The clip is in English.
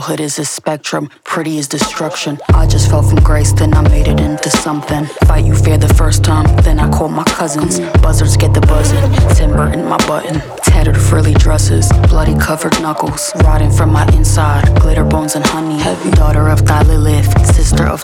Childhood is a spectrum, pretty is destruction. I just fell from grace, then I made it into something. Fight you fear the first time, then I called my cousins. Buzzards get the buzzing, timber in my button. Tattered frilly dresses, bloody covered knuckles. Rotting from my inside, glitter bones and honey. Heavy daughter of Thy Lilith, sister of